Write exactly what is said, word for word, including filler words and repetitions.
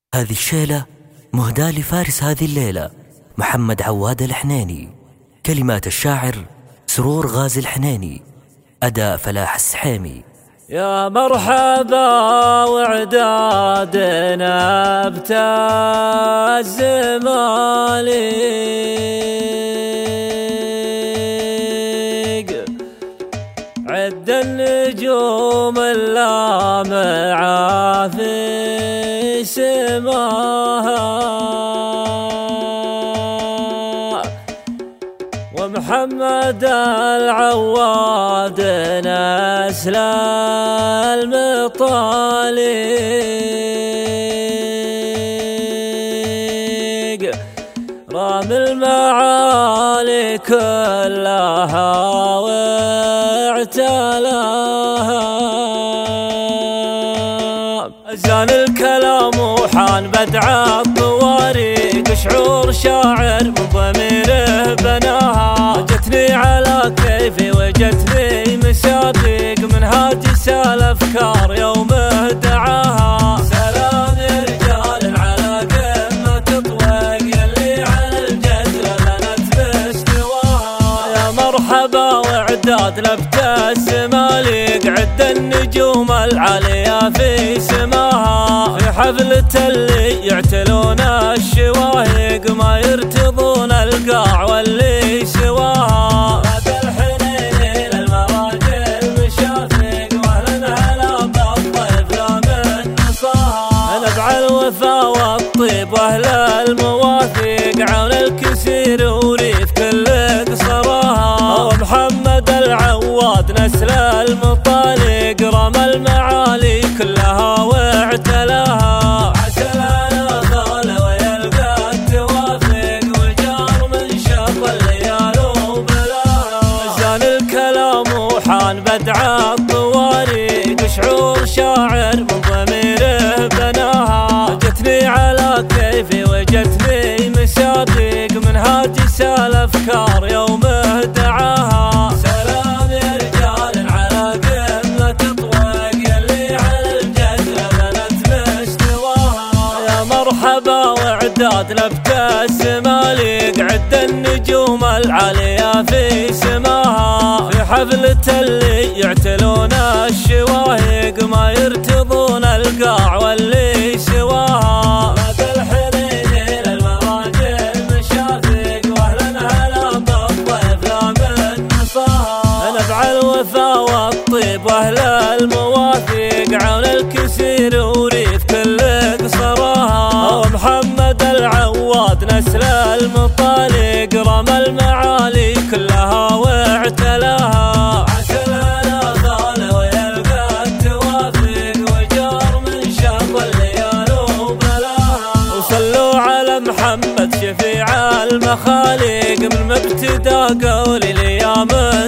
هذه الشيلة مهداة لفارس هذه الليلة محمد عواد الحنيني. كلمات الشاعر سرور غازي الحنيني، أداء فلاح السحيمي. يا مرحبا وعدادنا ابتاز مالك، عد النجوم اللامعة في سماها، ومحمد العواد نسل المطالق، رام المعالي كلها واعتلاها، أزان الكلام وحان بدع الطوارق، شعور شاعر من ضميره بناها، جتني على كيفي وجتني مسابق، منهاج سال أفكار يومه دعاها، سلام رجال على قمة طويق يلي على الجدر بنت باستواها، يا مرحبا وعداد لبتاز مالك، عد النجوم العالية في سماها، في حفلة اللي يعتلون الشواهق، ما يرتضون القاع واللي سواها، هذا الحنين للمراجل مشافق، واهلا هلا بالضيف لا من نصاها، نبع الوفا والطيب واهل المواثيق، عون الكسير وريف كل قصراها، ومحمد العواد نسل المطالق، رمى المعالي كلها واعتلاها، عسل على خال ويلقى التوافق، وجار من شق الليال وبلاها، زان الكلام وحان بدع الطوارق، شعور شاعر من ضميره بناها، جتني على كيفي وجتني مسابق، منهاج سال أفكار يومه دعاها، سلام يا رجال على قمة طويق يلي على الجدر بنت باستواها، يا مرحبا وعداد لبتاز مالك، عد النجوم العالية في سماها، في حفلة اللي يعتلون الشواهق، ما يرتضون القاع واللي سواها، هذا الحنين للمراجل مشافق، واهلا هلا بالضيف لا من نصاها، نبع الوفا والطيب واهل المواثيق، عون الكسير وريف كل قصراها، ومحمد العواد نسل المطالق، رمى المعالي كلها واعتلاها، عسل على خال ويلقى التوافق، وجار من شق الليال وبلاها، وصلوا على محمد شفيع المخالق، من مبتدا قولي ليام